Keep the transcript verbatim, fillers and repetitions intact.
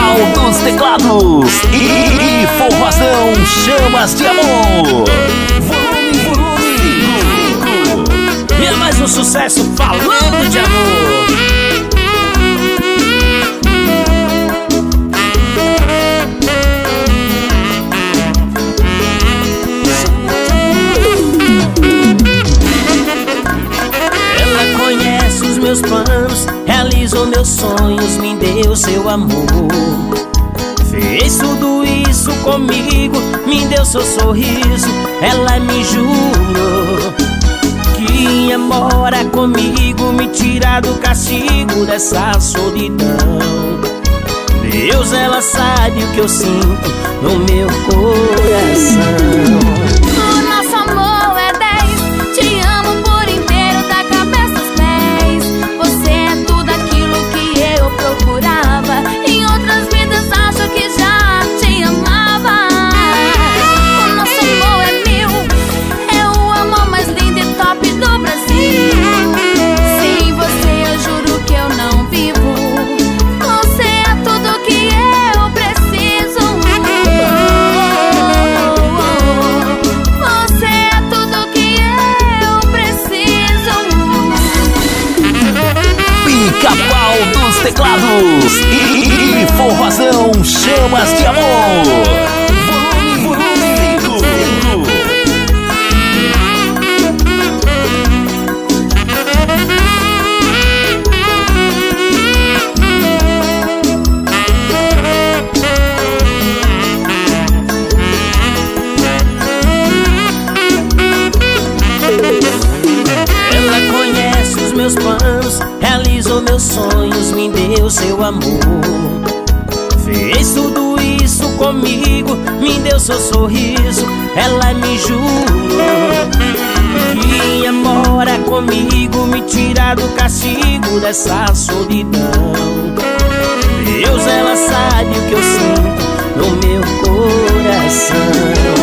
Pica-Pau dos teclados e formação Chamas de Amor. Volume, volume. E é mais um sucesso falando de amor. Ela conhece os meus planos, realizou meus sonhos, me deu seu amor. Fez tudo isso comigo, me deu seu sorriso. Ela me jurou que ia morar comigo, me tirar do castigo dessa solidão. Deus, ela sabe o que eu sinto no meu coração. O nosso amor é dez, te amo por inteiro, da cabeça aos pés. Você é tudo aquilo que eu procurava, em outras vidas acho que já te amava. O nosso amor é mil, é o amor mais lindo e top do Brasil. Sem você eu juro que eu não vivo. Você é tudo que eu preciso. Você é tudo que eu preciso. Pica-Pau dos teclados e formação Chamas de Amor. Volume, volume. Ela conhece os meus planos, realizou meus sonhos, me deu seu amor. Fez tudo isso comigo, me deu seu sorriso. Ela me jurou que ia morar comigo, me tirar do castigo dessa solidão. Deus, ela sabe o que eu sinto no meu coração.